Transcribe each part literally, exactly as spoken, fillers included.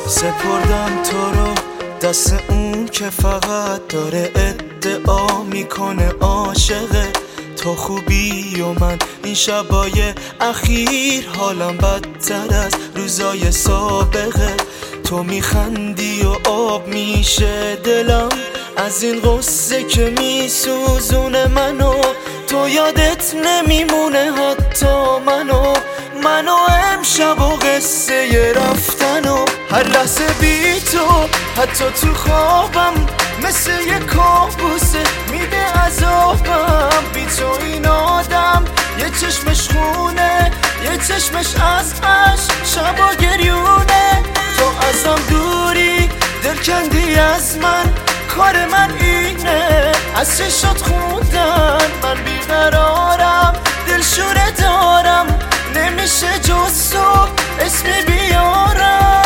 سپردم تو رو دست اون که فقط داره ادعا میکنه عاشقه تو خوبی و من این شبای اخیر حالم بدتر از روزای سابقه تو میخندی و آب میشه دلم از این قصه که میسوزونه منو تو یادت نمیمونه حتی منو منو امشب و قصه رفتنو هر لحظه بی تو حتی تو خوابم مثل یه کابوسه میده عذابم بی تو این آدم یه چشمش خونه یه چشمش از عشق شبا گریونه تو ازم دوری دل کندی از من کار من اینه از چشات خوندن من بیقرارم دلشوره دارم نمیشه جز تو اسمی بیارم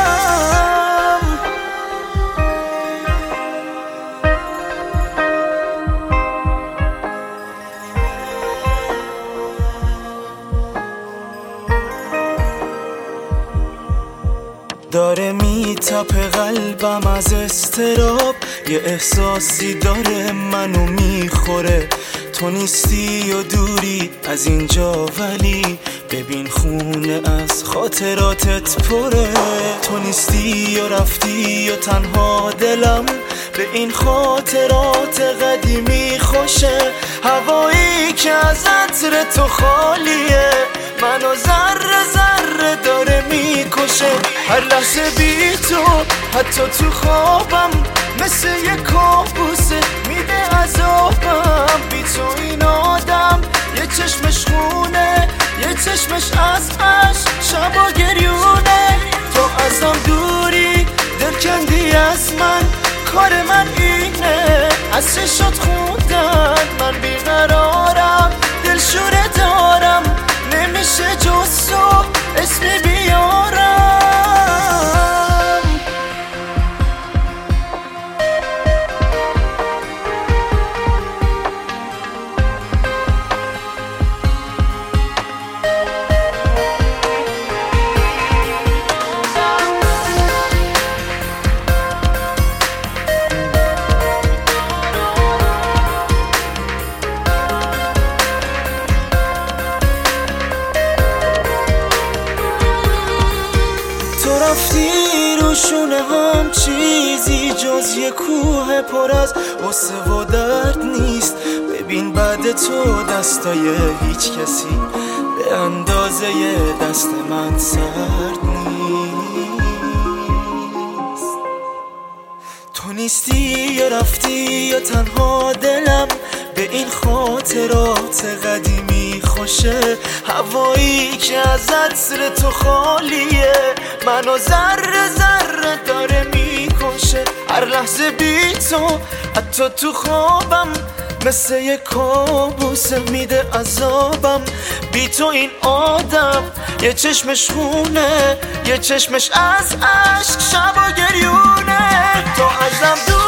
داره میتپه قلبم از استراب یه احساسی داره منو میخوره تو نیستی و دوری از اینجا ولی ببین خونه از خاطراتت پره تو نیستی و رفتی و تنها دلم به این خاطرات قدیمی خوشه هوایی که از عطر تو خالیه منو ذره ذره داره میکشه هر لحظه بی تو حتی تو خوابم مثل یه کابوسه میده عذابم بی تو این آدم یه چشمش خونه یه چشمش از عشق شبا گریونه تو ازم دوری دل کندی از من کار من اینه از چشات خوندن من بیقرارم دلشوره دارم نمیشه جز تو اسمی بیارم رفتی رو شونه هم چیزی جز یه کوه پر از غصه و درد نیست ببین بعد تو دستای هیچ کسی به اندازه دست من سرد نیست تو نیستی یا رفتی یا تنها دلم به این خاطرات قدیمی خوشه هوایی که از عطر تو خالیه منو ذره ذره داره میکشه هر لحظه بی تو حتی تو خوابم مثل یه کابوسه میده عذابم بی تو این آدم یه چشمش خونه یه چشمش از عشق شبا گریونه تو ازم دور